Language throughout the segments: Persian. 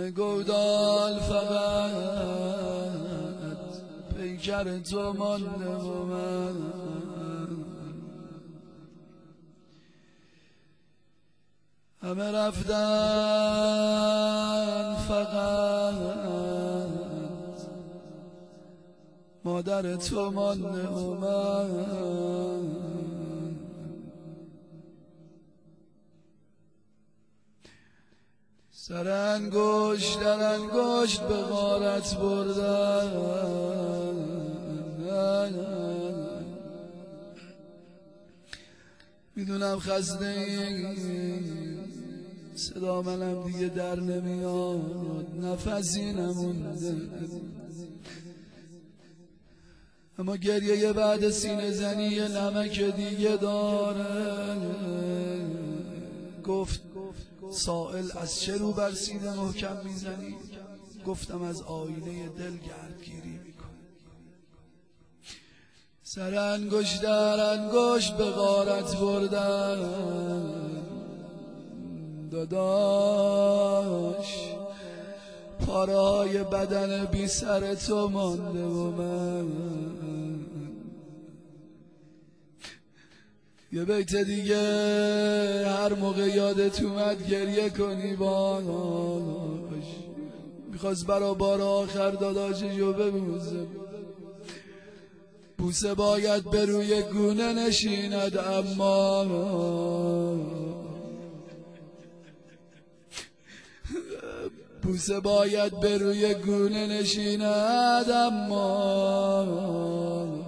همه گودال فقط پیکر تو مانده و من همه رفتن فقط مادر تو مانده و من سر انگشت در انگشت به غارت بردن میدونم خسته این صدا منم دیگه در نمیاد نفسی نمونده اما گریه بعد سینه زنی یه نمک دیگه داره گفت سائل از چه رو بر سینه محکم میزنی؟ گفتم از آینه دل گردگیری میکنه سر انگشت در انگشت به غارت بردن داداش پارهای بدن بی سر تو مانده و من یه بیت دیگه هر موقع یادت اومد گریه کنی باش میخواست برا بار آخر داداششو ببوسه بوسه باید به روی گونه نشیند اما بوسه باید به روی گونه نشیند اما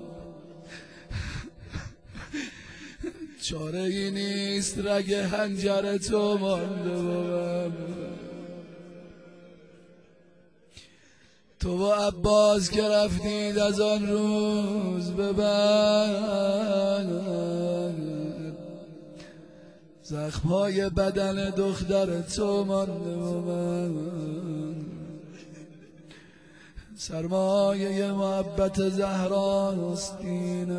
چاره ای نیست رگ حنجر تو مانده و من تو و عباس که رفتید از آن روز به بعد زخمهای بدن دختر تو مانده و من سرمایه محبت زهراست دین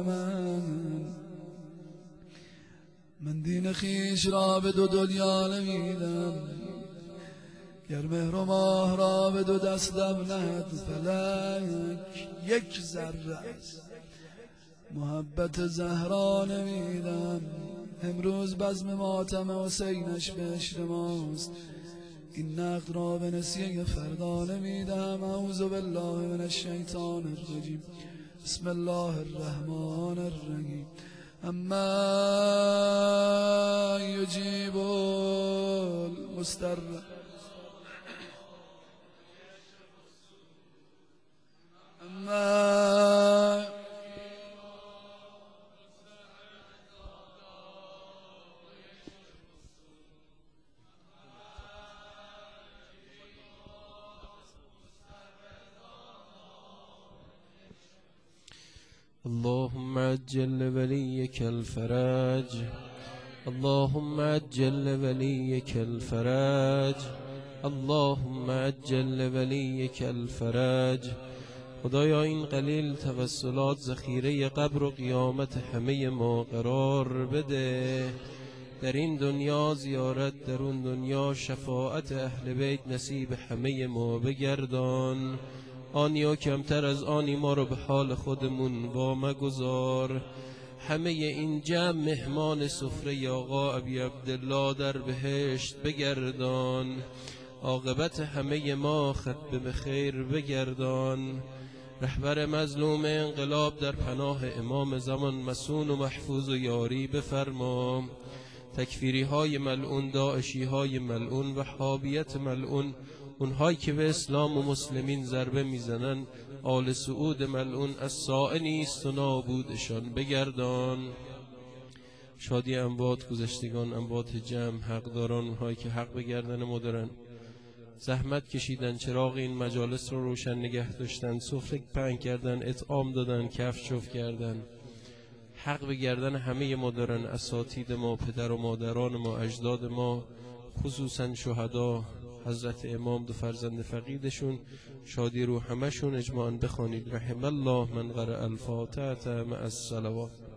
من دین خیش را به دو دنیا نمیدم گر مهر و ماه را به دو دستم نهد فلک یک ذره است محبت زهرا نمیدم امروز بزم ماتم حسینش بهشت ماست این نقد را به نسیه فردا نمیدم اعوذ بالله من الشیطان الرجیم بسم الله الرحمن الرحیم اما یجیب المستر اما اللهم عجل لوليك الفرج اللهم عجل لوليك الفرج اللهم عجل لوليك الفرج خدایا این قلیل توسلات ذخیره قبر و قیامت همه ما قرار بده در این دنیا زیارت در اون دنیا شفاعت اهل بیت نصیب همه ما بگردان آنیا کمتر از آنی ما رو به حال خودمون وامگذار همه این جمع مهمان سفره آقا ابی عبدالله در بهشت بگردان عاقبت همه ما ختم به خیر بگردان رهبر مظلوم انقلاب در پناه امام زمان مسون و محفوظ و یاری بفرما تکفیری های ملعون داعشی های ملعون وهابیت ملعون اونهایی که به اسلام و مسلمین ضربه میزنن آل سعود ملعون از سائه نیست و نابودشان بگردان شادی اموات گذشتگان اموات جمع حقداران اونهایی که حق به گردن ما دارن زحمت کشیدن چراغ این مجالس رو روشن نگه داشتن سفره پهن کردن اطعام دادن کفشوف کردن حق به گردن همه ما دارن اساتید ما پدر و مادران ما اجداد ما خصوصا شهدا حضرت امام دو فرزند فقیدشون شادی رو همشون اجماعاً بخوانید رحم الله من قرأ الفاتحه مع الصلوات